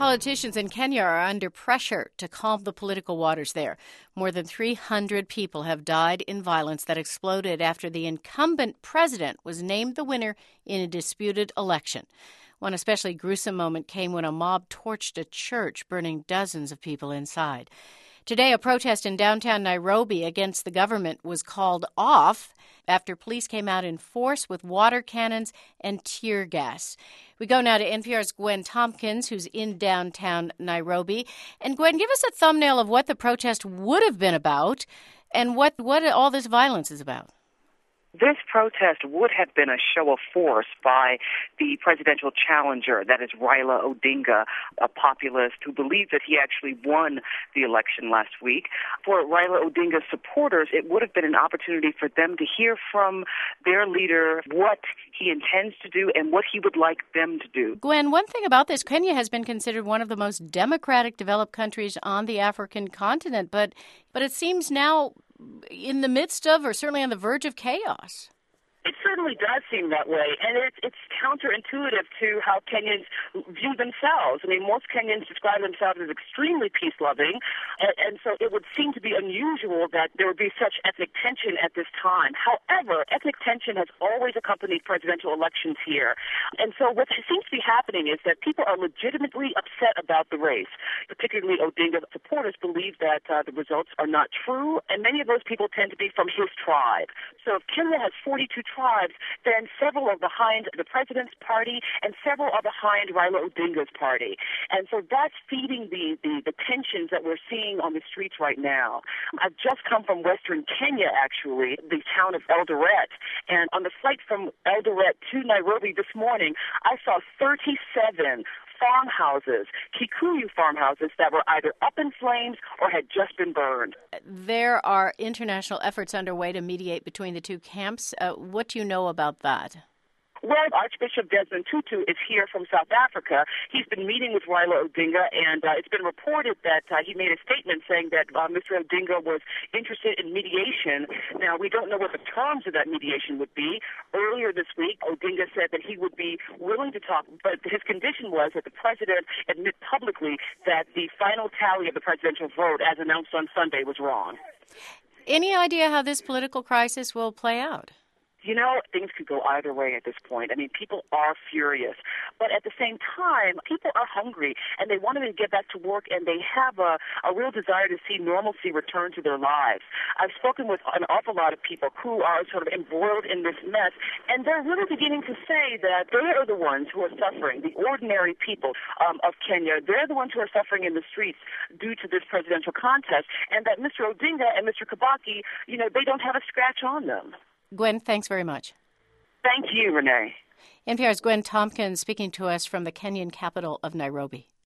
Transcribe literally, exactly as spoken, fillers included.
Politicians in Kenya are under pressure to calm the political waters there. More than three hundred people have died in violence that exploded after the incumbent president was named the winner in a disputed election. One especially gruesome moment came when a mob torched a church, burning dozens of people inside. Today, a protest in downtown Nairobi against the government was called off after police came out in force with water cannons and tear gas. We go now to N P R's Gwen Tompkins, who's in downtown Nairobi. And Gwen, give us a thumbnail of what the protest would have been about and what, what all this violence is about. This protest would have been a show of force by the presidential challenger, that is Raila Odinga, a populist who believed that he actually won the election last week. For Raila Odinga's supporters, it would have been an opportunity for them to hear from their leader what he intends to do and what he would like them to do. Gwen, one thing about this, Kenya has been considered one of the most democratic developed countries on the African continent, but but it seems now in the midst of, or certainly on the verge of, chaos. It certainly does seem that way, and it's, it's counterintuitive to how Kenyans view themselves. I mean, most Kenyans describe themselves as extremely peace-loving, and, and so it would seem to be unusual that there would be such ethnic tension at this time. However, ethnic tension has always accompanied presidential elections here, and so what seems to be happening is that people are legitimately upset about the race. Particularly Odinga supporters believe that uh, the results are not true, and many of those people tend to be from his tribe. So if Kenya has forty-two tribes, then several are behind the president's party and several are behind Raila Odinga's party. And so that's feeding the, the, the tensions that we're seeing on the streets right now. I've just come from Western Kenya, actually, the town of Eldoret. And on the flight from Eldoret to Nairobi this morning, I saw thirty-seven farmhouses, Kikuyu farmhouses, that were either up in flames or had just been burned. There are international efforts underway to mediate between the two camps. Uh, what do you know about that? Well, Archbishop Desmond Tutu is here from South Africa. He's been meeting with Raila Odinga, and uh, it's been reported that uh, he made a statement saying that uh, Mister Odinga was interested in mediation. Now, we don't know what the terms of that mediation would be. Earlier this week, Odinga said that he would be willing to talk, but his condition was that the president admit publicly that the final tally of the presidential vote, as announced on Sunday, was wrong. Any idea how this political crisis will play out? You know, things could go either way at this point. I mean, people are furious. But at the same time, people are hungry, and they want to get back to work, and they have a, a real desire to see normalcy return to their lives. I've spoken with an awful lot of people who are sort of embroiled in this mess, and they're really beginning to say that they are the ones who are suffering, the ordinary people um, of Kenya. They're the ones who are suffering in the streets due to this presidential contest, and that Mister Odinga and Mister Kibaki, you know, they don't have a scratch on them. Gwen, thanks very much. Thank you, Renee. N P R's Gwen Tompkins speaking to us from the Kenyan capital of Nairobi.